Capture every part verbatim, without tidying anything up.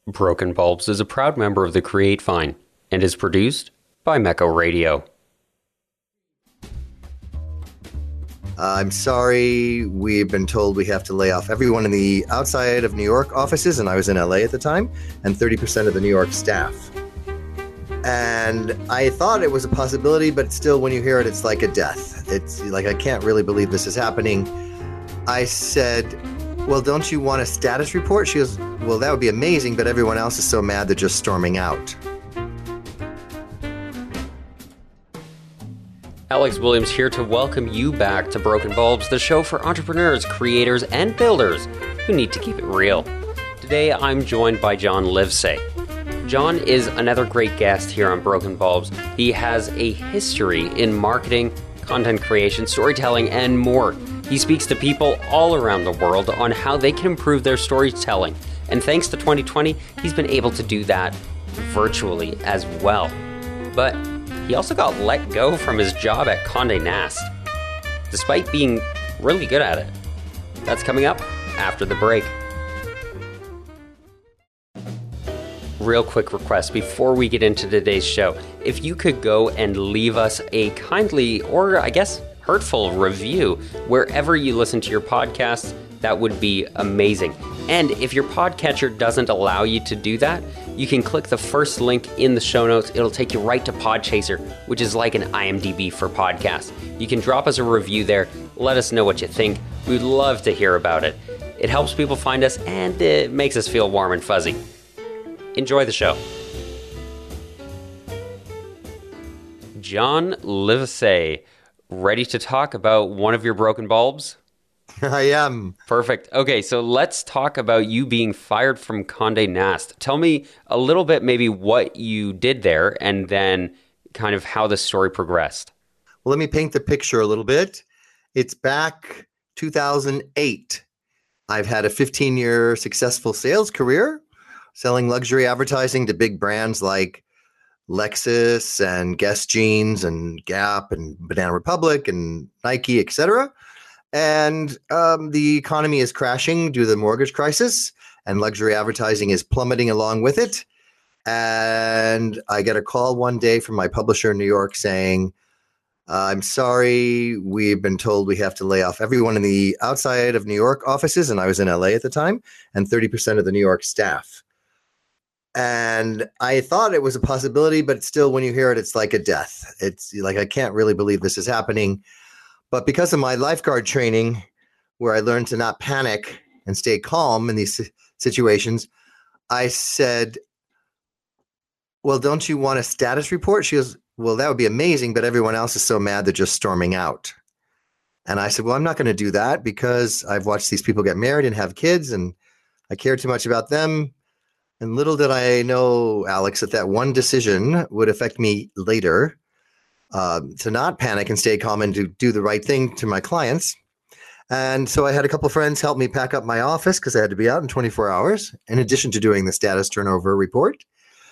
Broken Bulbs is a proud member of the Create Fine and is produced by Mecco Radio. Uh, I'm sorry, we've been told we have to lay off everyone in the outside of New York offices, and I was in L A at the time, and thirty percent of the New York staff. And I thought it was a possibility, but still, when you hear it, it's like a death. It's like, I can't really believe this is happening. I said, well, don't you want a status report? She goes, well, that would be amazing, but everyone else is so mad they're just storming out. Alex Williams here to welcome you back to Broken Bulbs, the show for entrepreneurs, creators, and builders who need to keep it real. Today, I'm joined by John Livesay. John is another great guest here on Broken Bulbs. He has a history in marketing, content creation, storytelling, and more. He speaks to people all around the world on how they can improve their storytelling. And thanks to twenty twenty, he's been able to do that virtually as well. But he also got let go from his job at Condé Nast, despite being really good at it. That's coming up after the break. Real quick request before we get into today's show. If you could go and leave us a kindly, or I guess hurtful review wherever you listen to your podcasts, that would be amazing. And if your podcatcher doesn't allow you to do that, you can click the first link in the show notes. It'll take you right to Podchaser, which is like an I M D B for podcasts. You can drop us a review there. Let us know what you think. We'd love to hear about it. It helps people find us, and it makes us feel warm and fuzzy. Enjoy the show. John Livesay, ready to talk about one of your broken bulbs? I am. Perfect. Okay, so let's talk about you being fired from Condé Nast. Tell me a little bit maybe what you did there and then kind of how the story progressed. Well, let me paint the picture a little bit. It's back two thousand eight. I've had a fifteen-year successful sales career selling luxury advertising to big brands like Lexus and Guess Jeans and Gap and Banana Republic and Nike, et cetera. And um, the economy is crashing due to the mortgage crisis, and luxury advertising is plummeting along with it. And I get a call one day from my publisher in New York saying, I'm sorry, we've been told we have to lay off everyone in the outside of New York offices, and I was in L A at the time, and thirty percent of the New York staff. And I thought it was a possibility, but still, when you hear it, it's like a death. It's like, I can't really believe this is happening. But because of my lifeguard training, where I learned to not panic and stay calm in these situations, I said, well, don't you want a status report? She goes, well, that would be amazing, but everyone else is so mad they're just storming out. And I said, well, I'm not going to do that because I've watched these people get married and have kids, and I care too much about them. And little did I know, Alex, that that one decision would affect me later. Uh, to not panic and stay calm and to do the right thing to my clients. And so I had a couple of friends help me pack up my office because I had to be out in twenty-four hours, in addition to doing the status turnover report.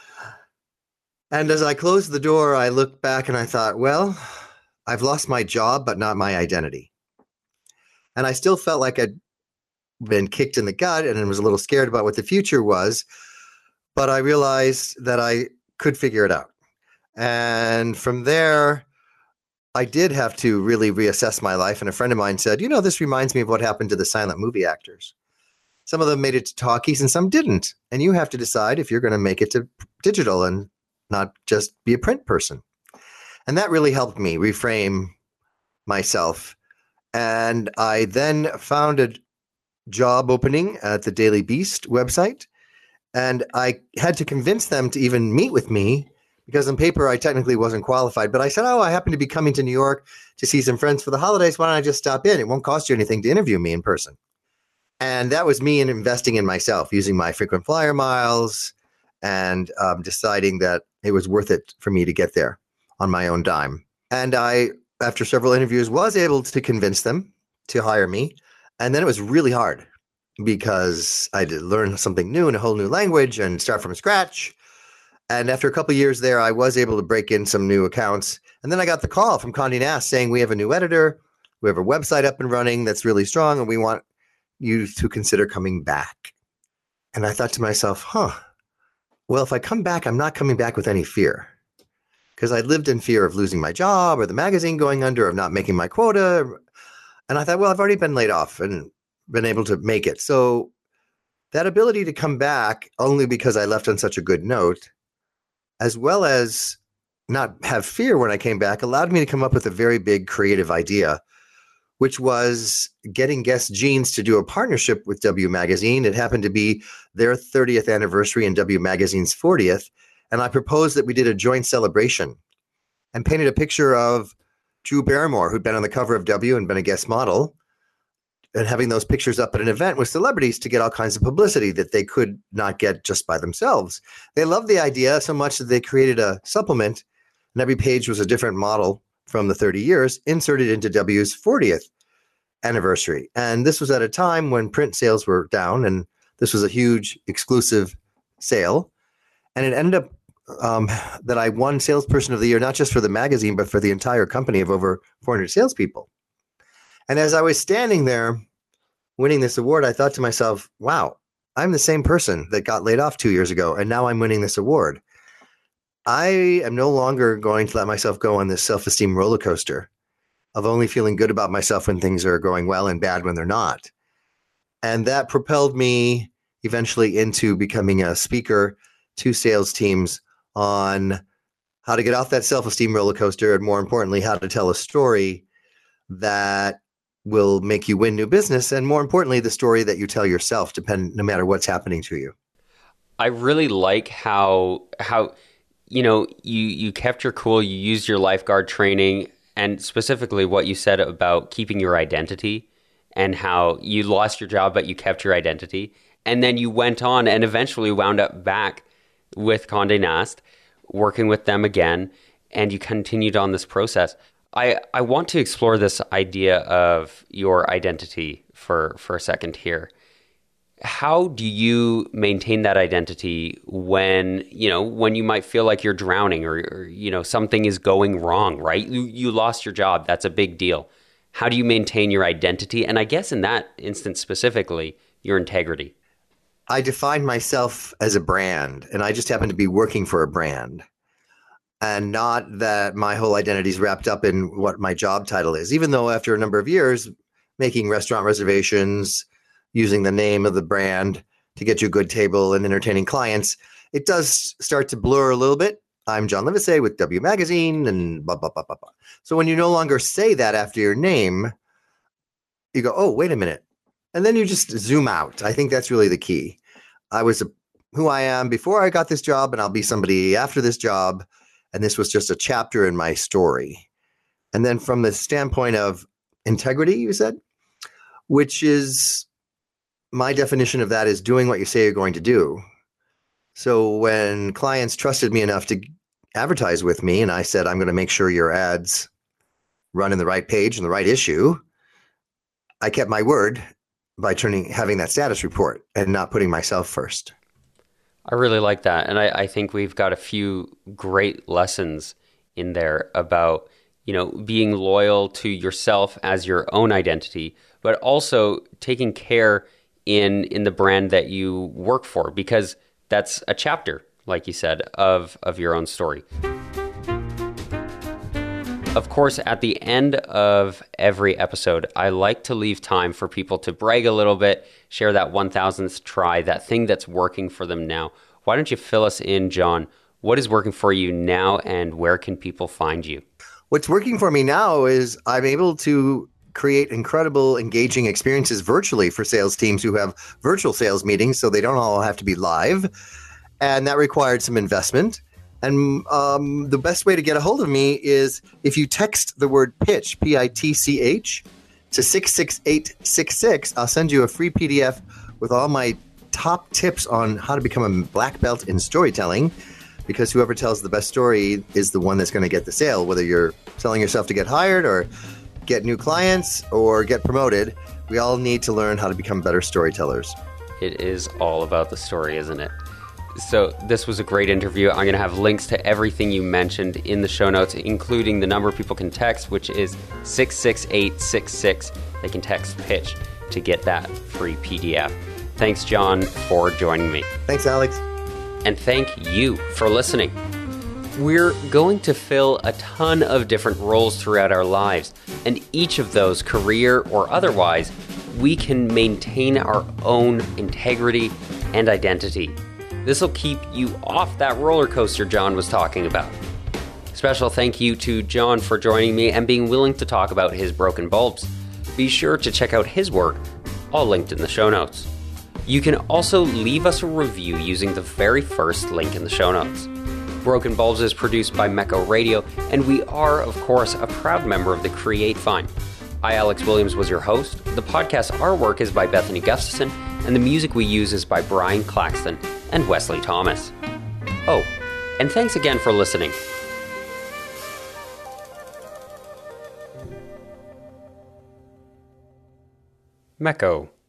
And as I closed the door, I looked back and I thought, well, I've lost my job, but not my identity. And I still felt like I'd been kicked in the gut and was a little scared about what the future was. But I realized that I could figure it out. And from there, I did have to really reassess my life. And a friend of mine said, you know, this reminds me of what happened to the silent movie actors. Some of them made it to talkies and some didn't. And you have to decide if you're going to make it to digital and not just be a print person. And that really helped me reframe myself. And I then found a job opening at the Daily Beast website. And I had to convince them to even meet with me, because on paper, I technically wasn't qualified. But I said, oh, I happen to be coming to New York to see some friends for the holidays. Why don't I just stop in? It won't cost you anything to interview me in person. And that was me in investing in myself, using my frequent flyer miles and um, deciding that it was worth it for me to get there on my own dime. And I, after several interviews, was able to convince them to hire me. And then it was really hard because I had to learn something new in a whole new language and start from scratch. And after a couple of years there, I was able to break in some new accounts. And then I got the call from Condé Nast saying, we have a new editor. We have a website up and running that's really strong, and we want you to consider coming back. And I thought to myself, huh, well, if I come back, I'm not coming back with any fear, because I lived in fear of losing my job or the magazine going under, of not making my quota. And I thought, well, I've already been laid off and been able to make it. So that ability to come back only because I left on such a good note, as well as not have fear when I came back, allowed me to come up with a very big creative idea, which was getting Guess Jeans to do a partnership with W Magazine. It happened to be their thirtieth anniversary and W Magazine's fortieth. And I proposed that we did a joint celebration and painted a picture of Drew Barrymore, who'd been on the cover of W and been a guest model, and having those pictures up at an event with celebrities to get all kinds of publicity that they could not get just by themselves. They loved the idea so much that they created a supplement, and every page was a different model from the thirty years inserted into W's fortieth anniversary. And this was at a time when print sales were down, and this was a huge exclusive sale. And it ended up um, that I won Salesperson of the Year, not just for the magazine, but for the entire company of over four hundred salespeople. And as I was standing there winning this award, I thought to myself, wow, I'm the same person that got laid off two years ago, and now I'm winning this award. I am no longer going to let myself go on this self-esteem roller coaster of only feeling good about myself when things are going well and bad when they're not. And that propelled me eventually into becoming a speaker to sales teams on how to get off that self-esteem roller coaster, and more importantly, how to tell a story that will make you win new business, and more importantly, the story that you tell yourself, depend no matter what's happening to you. I really like how how you know you you kept your cool, you used your lifeguard training, and specifically what you said about keeping your identity, and how you lost your job but you kept your identity, and then you went on and eventually wound up back with Condé Nast, working with them again, and you continued on this process. I, I want to explore this idea of your identity for, for a second here. How do you maintain that identity when, you know, when you might feel like you're drowning, or, or you know, something is going wrong, right? You, you lost your job. That's a big deal. How do you maintain your identity? And I guess in that instance specifically, your integrity. I define myself as a brand, and I just happen to be working for a brand. And not that my whole identity is wrapped up in what my job title is, even though after a number of years making restaurant reservations, using the name of the brand to get you a good table and entertaining clients, it does start to blur a little bit. I'm John Livesay with W Magazine and blah, blah, blah, blah, blah. So when you no longer say that after your name, you go, oh, wait a minute. And then you just zoom out. I think that's really the key. I was a, who I am before I got this job, and I'll be somebody after this job. And this was just a chapter in my story. And then from the standpoint of integrity, you said, which is my definition of that is doing what you say you're going to do. So when clients trusted me enough to advertise with me, and I said, I'm going to make sure your ads run in the right page and the right issue, I kept my word by turning having that status report and not putting myself first. I really like that. And I, I think we've got a few great lessons in there about, you know, being loyal to yourself as your own identity, but also taking care in in the brand that you work for, because that's a chapter, like you said, of, of your own story. Of course, at the end of every episode, I like to leave time for people to brag a little bit, share that one thousandth try, that thing that's working for them now. Why don't you fill us in, John? What is working for you now, and where can people find you? What's working for me now is I'm able to create incredible, engaging experiences virtually for sales teams who have virtual sales meetings, so they don't all have to be live. And that required some investment. And um, the best way to get a hold of me is if you text the word pitch, P I T C H, to six six eight six six, I'll send you a free P D F with all my top tips on how to become a black belt in storytelling, because whoever tells the best story is the one that's going to get the sale, whether you're selling yourself to get hired or get new clients or get promoted. We all need to learn how to become better storytellers. It is all about the story, isn't it? So this was a great interview. I'm going to have links to everything you mentioned in the show notes, including the number people can text, which is six six eight six six. They can text pitch to get that free P D F. Thanks, John, for joining me. Thanks, Alex. And thank you for listening. We're going to fill a ton of different roles throughout our lives, and each of those, career or otherwise, we can maintain our own integrity and identity. This will keep you off that roller coaster John was talking about. Special thank you to John for joining me and being willing to talk about his broken bulbs. Be sure to check out his work, all linked in the show notes. You can also leave us a review using the very first link in the show notes. Broken Bulbs is produced by Mecco Radio, and we are, of course, a proud member of the Create Fund. I, Alex Williams, was your host. The podcast artwork is by Bethany Gustafson, and the music we use is by Brian Claxton and Wesley Thomas. Oh, and thanks again for listening. Mecco.